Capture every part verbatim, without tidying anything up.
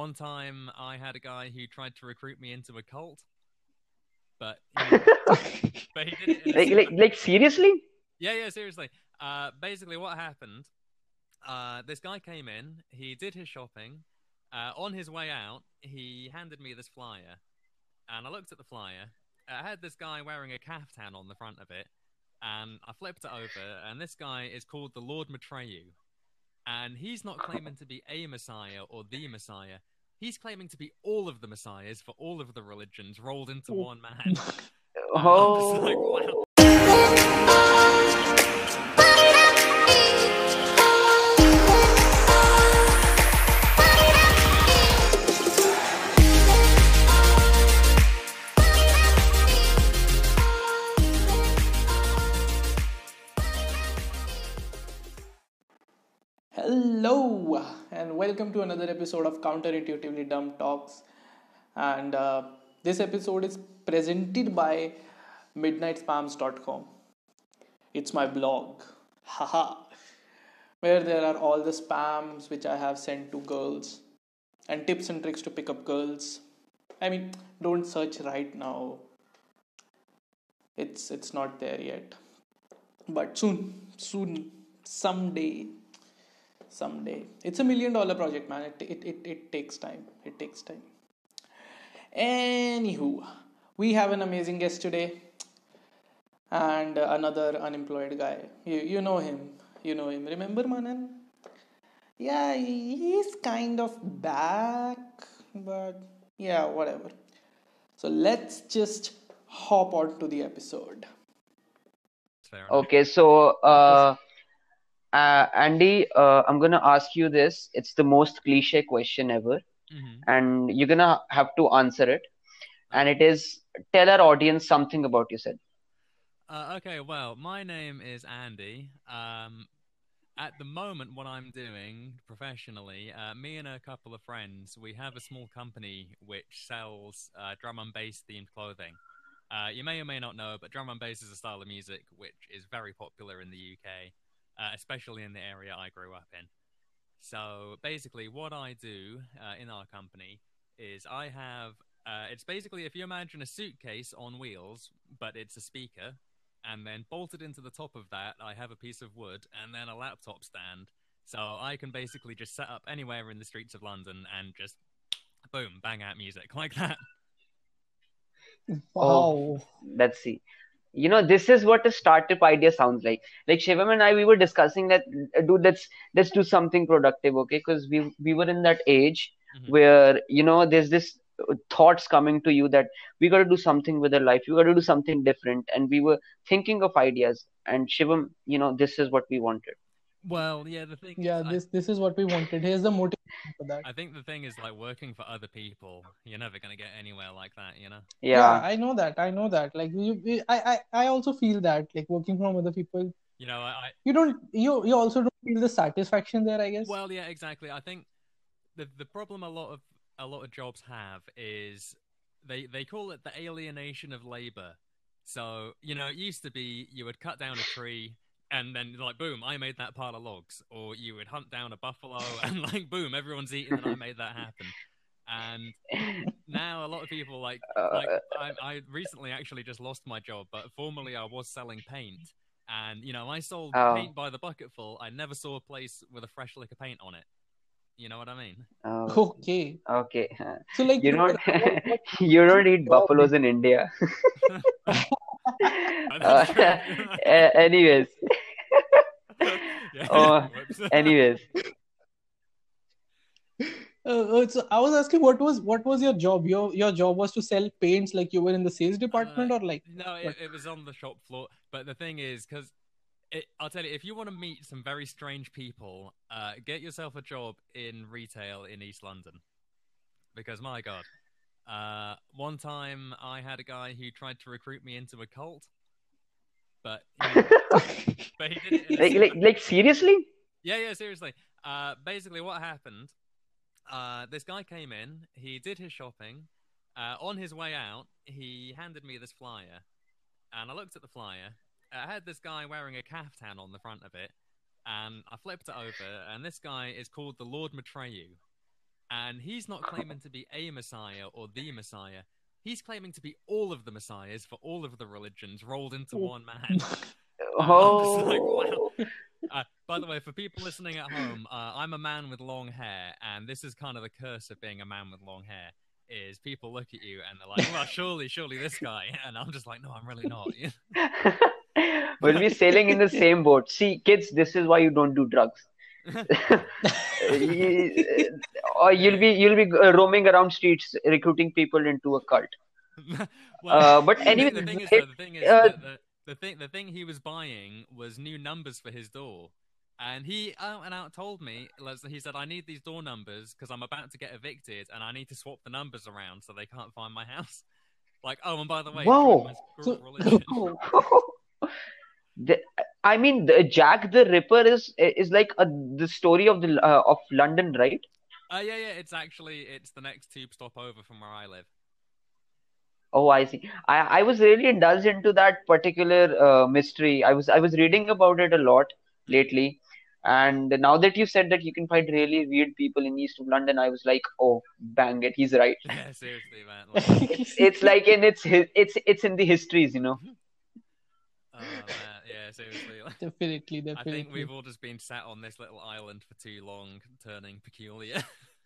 one time I had a guy who tried to recruit me into a cult, but he, but he did it in a Like, like, super... like, seriously? Yeah, yeah, seriously. Uh, basically, what happened? Uh, this guy came in. He did his shopping. Uh, on his way out, he handed me this flyer, and I looked at the flyer. I had this guy wearing a caftan on the front of it, and I flipped it over, and this guy is called the Lord Matreyu, and he's not claiming to be a messiah or the messiah. He's claiming to be all of the messiahs for all of the religions rolled into one man. And I was like, wow. Oh, Hello and welcome to another episode of Counterintuitively Dumb Talks. And uh, this episode is presented by midnight spams dot com. It's my blog, haha, where there are all the spams which I have sent to girls and tips and tricks to pick up girls. I mean, don't search right now. It's it's not there yet, but soon, soon, someday. Someday. It's a million dollar project, man. It, it, it, it takes time. It takes time. Anywho, we have an amazing guest today and another unemployed guy. You, you know him. You know him. Remember Manan? Yeah, he's kind of back, but yeah, whatever. So let's just hop on to the episode. Fair enough. okay. So, uh, uh, Andy, uh, I'm gonna ask you this. It's the most cliche question ever, Mm-hmm. and you're gonna have to answer it. And it is, tell our audience something about yourself. Uh, okay, well, my name is Andy. Um, at the moment, what I'm doing professionally, uh, me and a couple of friends, we have a small company which sells uh, drum and bass themed clothing. Uh, you may or may not know, but drum and bass is a style of music which is very popular in the U K, uh, especially in the area I grew up in. So basically, what I do uh, in our company is I have uh, it's basically if you imagine a suitcase on wheels, but it's a speaker, and then bolted into the top of that, I have a piece of wood and then a laptop stand. So I can basically just set up anywhere in the streets of London and just boom, bang out music like that. Oh, Wow. let's see. You know, this is what a startup idea sounds like. Like Shivam and I, we were discussing that, uh, dude, let's let's do something productive, okay? Because we we were in that age Mm-hmm. where, you know, there's this uh, thoughts coming to you that we got to do something with our life. We got to do something different, and we were thinking of ideas. And Shivam, you know, this is what we wanted. Well, yeah, the thing is, Yeah, I this this is what we wanted. Here's the motivation for that. I think the thing is like working for other people. You're never gonna get anywhere like that, you know. Yeah, Yeah. I know that. I know that. Like you, you- I, I, I also feel that. Like working from other people, You know, I, I you don't, you, you also don't feel the satisfaction there. I guess. well, yeah, exactly. I think the the problem a lot of a lot of jobs have is they they call it the alienation of labor. So, you know, it used to be you would cut down a tree and then like boom, I made that pile of logs, or you would hunt down a buffalo and like boom, everyone's eating and I made that happen. And now a lot of people like like Uh, I I recently actually just lost my job, but formerly I was selling paint. And you know, I sold oh, paint by the bucketful. I never saw a place with a fresh lick of paint on it. You know what I mean? oh, Okay. okay. So like, You what, don't what, what you don't kind eat of buffaloes in India. That's true. Uh, a- anyways, Yeah, yeah. oh, Whoops. anyways, Uh, uh, so I was asking, what was what was your job? Your your job was to sell paints, like you were in the sales Uh, department, or like no, it, what? it was on the shop floor. But the thing is, because I'll tell you, if you want to meet some very strange people, uh, get yourself a job in retail in East London. Because my God, uh, one time I had a guy who tried to recruit me into a cult, but he, but he did it in a like like super... like seriously? Yeah, yeah, seriously. Uh, basically, what happened? Uh, this guy came in. He did his shopping. Uh, on his way out, he handed me this flyer, and I looked at the flyer. I had this guy wearing a caftan on the front of it, and I flipped it over, and this guy is called the Lord Matreyu, And he's not claiming to be a Messiah or the Messiah. He's claiming to be all of the Messiahs for all of the religions rolled into one man. And I'm just like, wow. Oh, Uh, by the way, for people listening at home, uh, I'm a man with long hair, and this is kind of the curse of being a man with long hair. Is people look at you and they're like, "Well, surely, surely this guy," and I'm just like, "No, I'm really not." we'll be sailing in the same boat. See, kids, this is why you don't do drugs. You- or you'll be you'll be uh, roaming around streets recruiting people into a cult. Well, Uh, but the thing, anyway, the thing is, it, though, the thing is uh, that the, the thing, the thing he was buying was new numbers for his door, and he out and out told me, like, he said, "I need these door numbers because I'm about to get evicted, and I need to swap the numbers around so they can't find my house." Like, oh, and by the way, join whoa. my So, secret religion. The, I mean, the, Jack the Ripper is is like a, the story of the uh, of London, right? Uh, yeah, yeah, it's actually it's the next tube stop over from where I live. Oh, I see. I, I was really indulged into that particular uh, mystery. I was I was reading about it a lot lately, and now that you said that you can find really weird people in east of London, I was like, oh, bang it, he's right. Yeah, seriously, man. Like, It's it's like in it's hi- it's it's in the histories, you know. oh man, yeah, seriously. Like, definitely, I think definitely. we've all just been sat on this little island for too long, turning peculiar.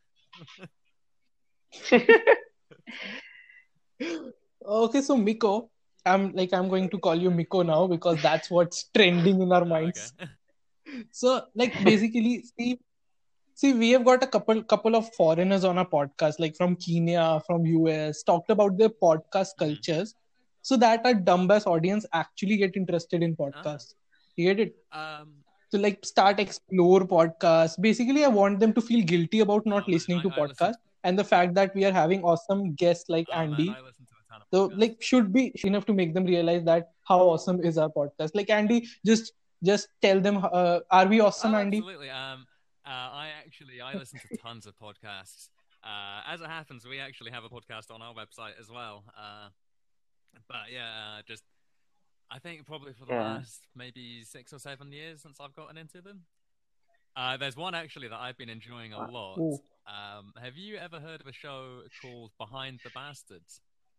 Okay, so Miko, I'm like I'm going to call you Miko now because that's what's trending in our Oh, okay. minds. So, like basically, see, see, we have got a couple couple of foreigners on our podcast, like from Kenya, from U S, talked about their podcast Mhm. cultures, so that our dumbass audience actually get interested in Ah, podcasts. You get it? um, To like start explore podcasts. Basically, I want them to feel guilty about oh not man, listening I, to I listen. podcasts, and the fact that we are having awesome guests like Oh man, Andy. I listen to a ton of So podcasts. like should be enough to make them realize that how awesome is our podcast. Like Andy, just just tell them, uh, are we awesome, Oh, Andy? absolutely. Um, uh, I actually I listen to tons of podcasts. Uh, as it happens, we actually have a podcast on our website as well. Uh, but yeah, uh, just I think probably for the Yeah. last maybe six or seven years since I've gotten into them. Uh, there's one actually that I've been enjoying a lot. Oh, Um, have you ever heard of a show called Behind the Bastards?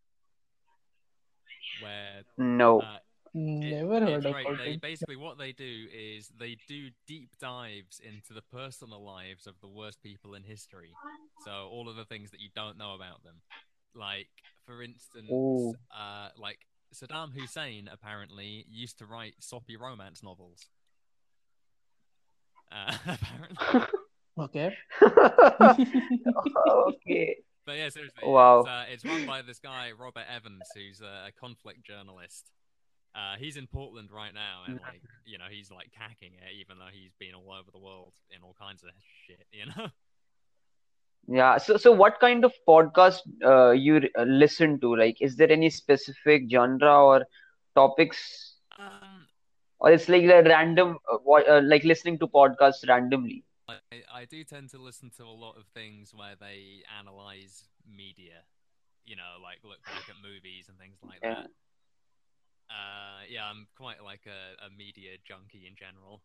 Where No. uh, it, never it's heard great. about They it. basically what they do is they do deep dives into the personal lives of the worst people in history. So all of the things that you don't know about them, like for instance, Oh. uh, like Saddam Hussein apparently used to write soppy romance novels. Uh, apparently. Okay. Okay. But yeah, seriously, it's Wow. uh, it's run by this guy Robert Evans, who's a, a conflict journalist. Uh, he's in Portland right now, and like you know, he's like cacking it, even though he's been all over the world in all kinds of shit. You know, Yeah. So so what kind of podcast uh, you r- uh, listen to? Like, is there any specific genre or topics, um, or it's like a random, uh, what, uh, like listening to podcasts randomly? I I do tend to listen to a lot of things where they analyze media. You know, like look back at movies and things like Yeah. that. Uh, yeah, I'm quite like a, a media junkie in general.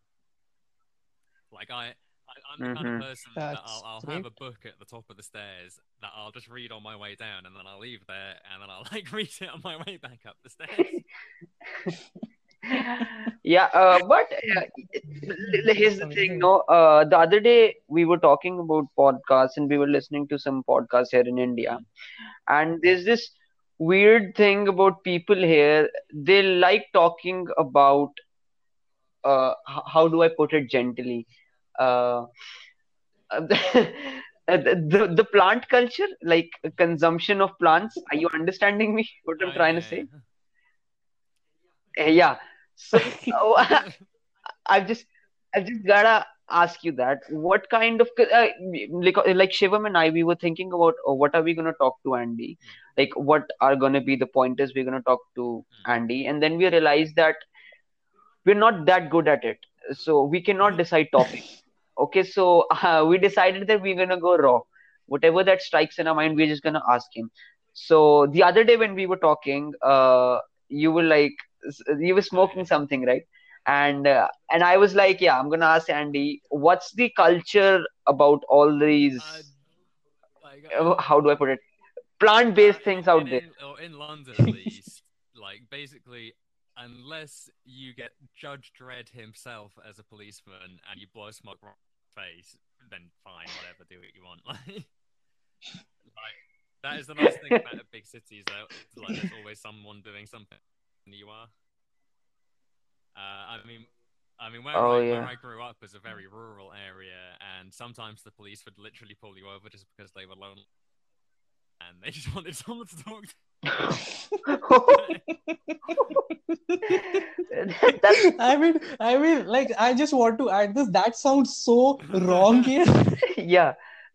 Like I, I I'm the kind of Mm-hmm. person that That's I'll I'll great. have a book at the top of the stairs that I'll just read on my way down, and then I'll leave there, and then I'll like read it on my way back up the stairs. Yeah, uh, but uh, l- l- here's That's the thing, amazing. no. Uh, the other day we were talking about podcasts, and we were listening to some podcasts here in India, Mm. and there's this weird thing about people here. They like talking about uh, h- how do I put it gently? Uh, the, the the plant culture, like consumption of plants. Are you understanding me? What I'm Oh trying to yeah, say? Uh, yeah. So uh, yeah. I've just I've just gotta ask you that what kind of uh, like like Shivam and I we were thinking about uh, what are we gonna talk to Andy, like what are gonna be the pointers we're gonna talk to Mm. Andy, and then we realized that we're not that good at it, so we cannot Mm. decide topic. Okay, so uh, we decided that we're gonna go raw. Whatever that strikes in our mind, we're just gonna ask him. So the other day when we were talking, uh, you were like, s- you were Oh smoking yeah. something, right? And uh, and I was like, yeah, I'm gonna ask Andy, what's the culture about all Uh, these like uh, uh, how do I put it? uh, Plant-based things in, out in there. in or in London at least, like basically, unless you get Judge Dredd himself as a policeman and you blow smoke right in his face, then fine, whatever, do what you want. Like, like that is the nice thing about big cities, though. Like, there's always someone doing something than you are. Uh, I mean, I mean, where Oh I where yeah. I grew up was a very rural area, and sometimes the police would literally pull you over just because they were lonely and they just wanted someone to talk to. That's I mean, I mean, like, I just want to add this. That sounds so wrong here. yeah.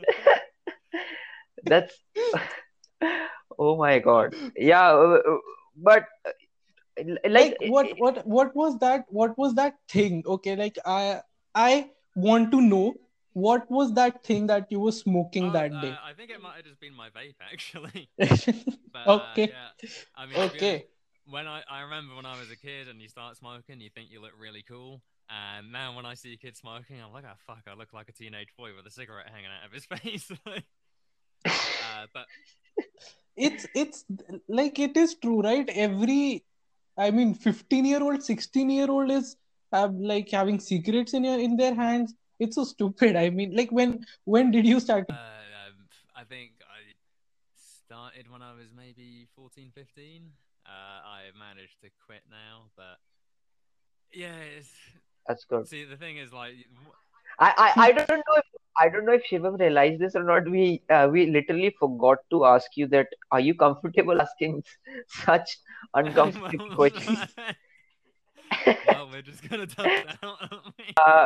That's oh my God. Yeah, uh, uh, but uh, l- like Like, what, what, what was that? What was that thing? Okay, like, I, I want to know what was that thing that you were smoking Oh, that uh, day. I think it might have just been my vape actually. But uh, Okay, yeah, I mean, to be honest, okay. when I I remember when I was a kid and you start smoking, you think you look really cool. And now when I see kids smoking, I'm like, oh fuck, I look like a teenage boy with a cigarette hanging out of his face. uh, but It's, it's like, it is true, right? Every, I mean, fifteen year old, sixteen year old is have like having secrets in your in their hands. It's so stupid. I mean, like, when when did you start? uh, um, I think I started when I was maybe fourteen, fifteen. Uh, I managed to quit now, but yeah, it's, that's good. see, the thing is, like, I, I, I don't know if I don't know if Shivam realized this or not. We uh, we literally forgot to ask you that. Are you comfortable asking such uncomfortable well, questions? well, we're just gonna tough it out, aren't we? Uh,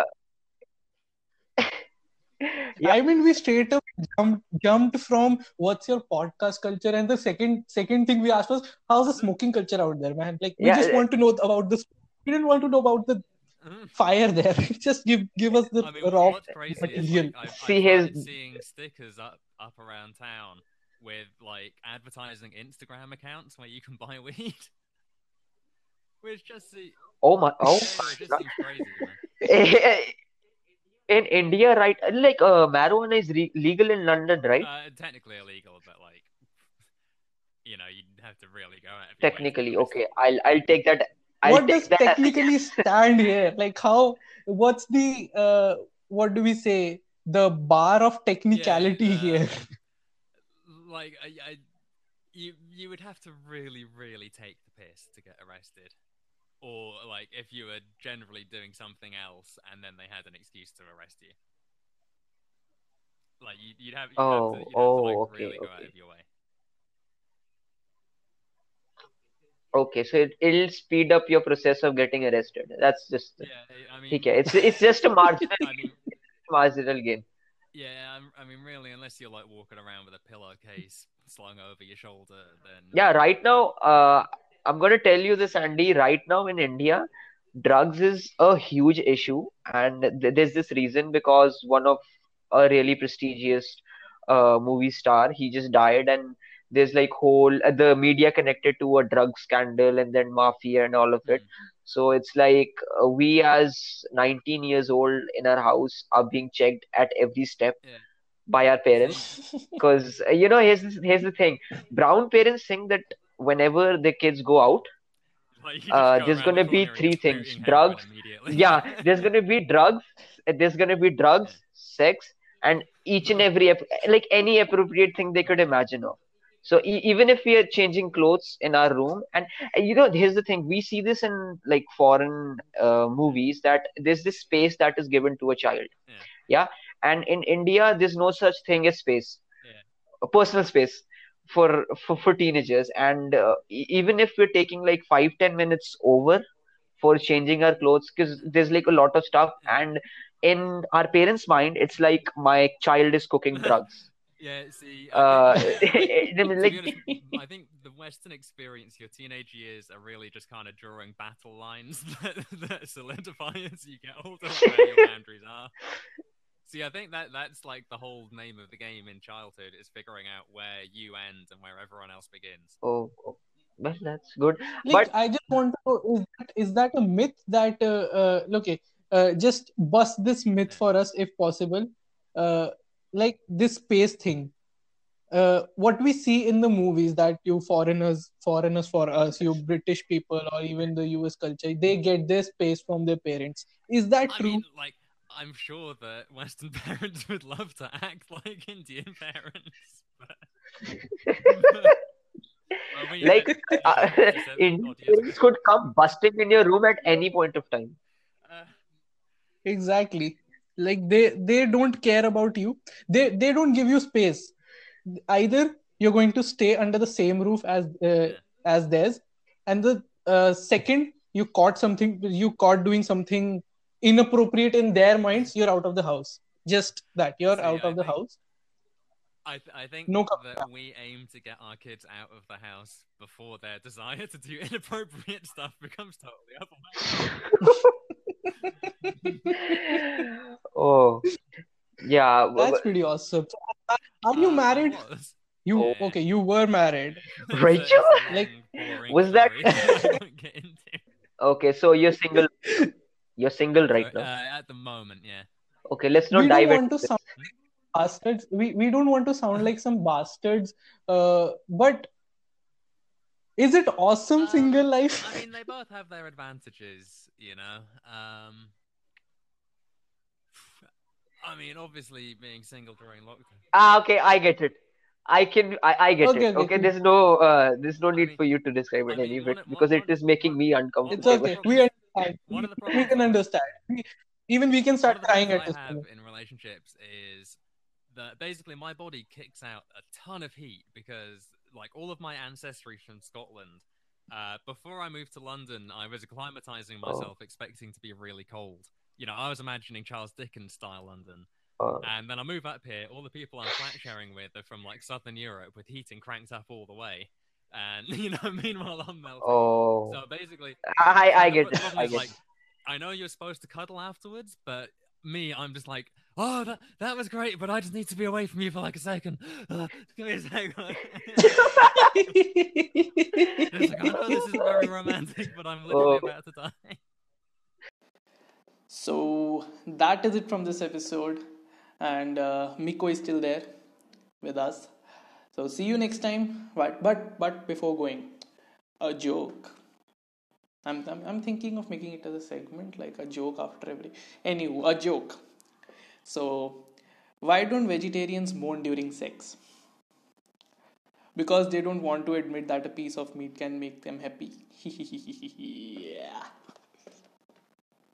yeah. I mean, we straight up jumped jumped from what's your podcast culture, and the second second thing we asked was how's the smoking culture out there, man? Like, we just Yeah. want to know about this. We didn't want to know about the fire there. Just give give us the I mean, what, raw what's crazy is material. like I've I've See his. started seeing stickers up up around town with like advertising Instagram accounts where you can buy weed, which just see Oh my. Oh. yeah, it just seems crazy, man. In India, right? Like uh, marijuana is re legal in London, right? Uh, technically illegal, but like you know, you'd have to really go out of your way to be Technically, honest. okay. I'll I'll take that. I'll What does take that as a technically yes. stand here? Like, how? What's the uh, what do we say? The bar of Yeah, technicality here. uh, like I, I, you you would have to really, really take the piss to get arrested, or like if you were generally doing something else and then they had an excuse to arrest you. Like you, you'd have you'd have to Oh, you'd have to like oh, okay, really go out okay. of your way. Okay, so it, it'll speed up your process of getting arrested. That's just Yeah, I mean, okay. It's it's just a marginal I mean, marginal gain. yeah, I'm- I mean, really, unless you're like walking around with a pillowcase slung over your shoulder, then Yeah, right now, uh, I'm gonna tell you this, Andy. Right now in India, drugs is a huge issue, and th there's this reason because one of a really prestigious uh, movie star, he just died, and there's like whole uh, the media connected to a drug scandal and then mafia and all of it. mm, So it's like uh, we as nineteen years old in our house are being checked at every step yeah. by our See, parents. Because uh, you know, here's this, here's the thing. Brown parents think that whenever their kids go out, like you just uh, go there's around the gonna be corner and you're three things: spooting heroin drugs. immediately. Yeah, there's gonna be drugs. uh, There's gonna be Yeah. drugs, sex, and each and every ap- like any appropriate thing they could imagine of. So e- even if we are changing clothes in our room, and uh, you know, here's the thing: we see this in like foreign uh, movies that there's this space that is given to a child. Yeah. Yeah, and in India, there's no such thing as space, Yeah. a personal space for for, for teenagers. And uh, e- even if we're taking like five ten minutes over for changing our clothes, because there's like a lot of stuff, and in our parents' mind, it's like my child is cooking Yeah. drugs. Yeah, see, I think Uh, to be like honest, I think the Western experience, your teenage years are really just kind of drawing battle lines that, that solidify as you get older where your boundaries are. See, I think that that's like the whole name of the game in childhood is figuring out where you end and where everyone else begins. oh, oh, well, that's good, Like, but I just want to know, is that is that a myth that uh, uh, okay, uh, just bust this myth Yeah. for us if possible. Uh, like, this space thing. uh, what we see in the movies, that you foreigners, foreigners for us, you British people or even the U S culture, they get their space from their parents. Is that I true? mean, like, I'm sure that Western parents would love to act like Indian parents, but, but I mean, Like, you uh, know, fifty-seven Indian odd years ago. parents could come busting in your room at any point of time. Uh, Exactly. Like they they don't care about you. They they don't give you space. Either you're going to stay under the same roof as uh, yeah. as theirs, and the uh, second you caught something, you caught doing something inappropriate in their minds, you're out of the house. Just that, you're See, out I of the think house. I th- I think No coming that we aim to get our kids out of the house before their desire to do inappropriate stuff becomes totally Oh, yeah. w- That's w- pretty awesome. So, are are you Uh, I married? was. You Oh, Yeah. okay? You were married. It's a, Rachel? it's a Like long, boring Was that story that I won't get into. okay? So you're single. You're single So, right uh, now. at the moment, yeah. Okay, let's not we don't dive into want to this. sound bastards. We we don't want to sound like some bastards. Uh, but is it awesome Um, single life? I mean, they both have their advantages, you know. Um, I mean, obviously, being single during lockdown. Ah, okay, I get it. I can, I, I get Okay, it. okay, Okay, cool. there's no, uh, there's no I need mean, for you to describe I it any mean, one, bit one, because it one, is making one, me It's one of uncomfortable. the okay. We problems, understand. one We, of the we problems can I understand. We, even we can one start of the crying problems at I this have point. in relationships is that basically my body kicks out a ton of heat because, like, all of my ancestry from Scotland. Uh, before I moved to London, I was acclimatizing Oh, myself, expecting to be really cold. You know, I was imagining Charles Dickens style London. uh, And then I move up here. All the people I'm flat sharing with are from like Southern Europe with heating cranked up all the way. And, you know, meanwhile, I'm melting. oh, So basically, I, so I the, get the it. problem I is get like, it. I know you're supposed to cuddle afterwards, but me, I'm just like, oh, that that was great, but I just need to be away from you for like a second. Uh, give me a second. It's like, I know this isn't very romantic, but I'm literally Oh, about to die. So that is it from this episode, and uh, Miko is still there with us. So see you next time. But but but before going, a joke. I'm, I'm I'm thinking of making it as a segment, like a joke after every. Anywho, a joke. So why don't vegetarians moan during sex? Because they don't want to admit that a piece of meat can make them happy. Yeah.